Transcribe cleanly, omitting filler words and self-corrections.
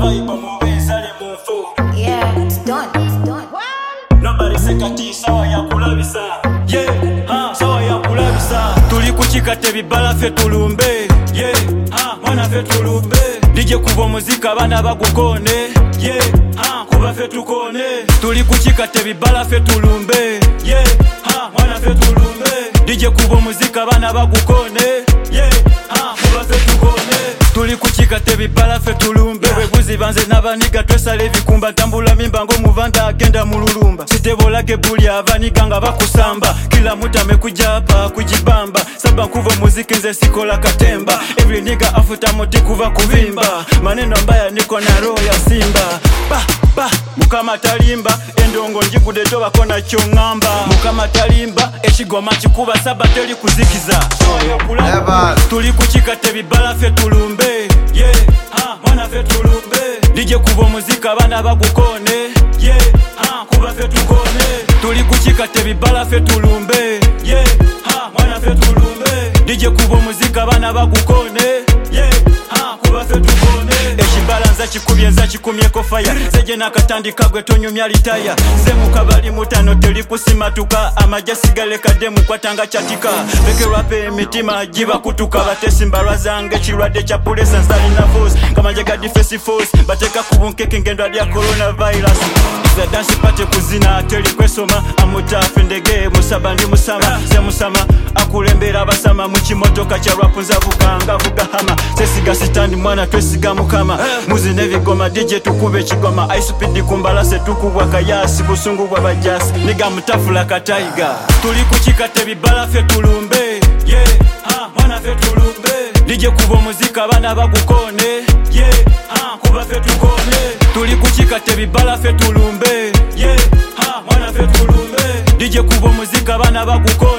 vibe mubezale munfu. Yeah, it's done. Nobody say kati sawa ya kulabisa. Yeah, sawa ya kulabisa. Tuli kuchikate bibala fe tulumbe. Yeah, mwana fe tulumbe. DJ kuva muzika bana bagukone. Yeah, kuba fe tukone. Tuli kuchikate bibala fe tulumbe. Yeah, mwana fe tulumbe. DJ kuva muzika bana bagukone. Yeah, kuba fe tukone. Tuli kuchikate bibala fe tulumbe. Webuzi banze nabaniga twesale bikumba tambula mimbango muvanda agenda mululumba. Sitebolake buli avaniga nga bakusamba. Kila mtu amekuja hapa kujibamba. Saba kuva muziki nze sikola katemba. Every nigga afuta moti kuva kuvimba. Maneno mbaya niko na roho ya simba. Mukama talimba endongo njikude toba kona kyongamba. Mukama talimba ekigoma kikuba saba teli kuzikiza. Tuli kuchikate bibala fe tulumbe. Yeah, mwana fe tulumbe. DJ kuva muzika bana bagukone. Yeah, kuba fe tukone. Tuli kuchikate bibala fe tulumbe. Yeah, mwana fe tulumbe. DJ kuva muzika bana bagukone. Yeah, kuba fe tukone. Ekibalanza kikubye nza kikumyeko fire. Seje nakatandika gwe tonyumya litaya. Semu kabali mutano teli kusimatuka. Amaja sigale kademu kwatanga chatika. Beke rape emitima jiba kutuka. Batesi mbarwa zange chirwade cha police nsali na force. Kama jega defense force. Bateka kubunkeke ngendo ya coronavirus. Iza dansi pate kuzina teli kwesoma. Amuta fendege musabandi musama. Semusama akulembera basama. Muchimotoka cha rapunza vuganga vugahama. Sesiga sitani mwana twesiga mukama. Muzine vigoma DJ tukube chigoma. High speed kumbala se tukubwa kayasi. Busungu bwa bajasi niga mutafula kataiga. Tuli kuchikate bibala fe tulumbe. Yeah, mwana fe tulumbe. DJ kuva muzika bana bagukone. Yeah, kuba fe tukone. Tuli kuchikate bibala fe tulumbe. Yeah, mwana fe tulumbe. DJ kuva muzika bana bagukone.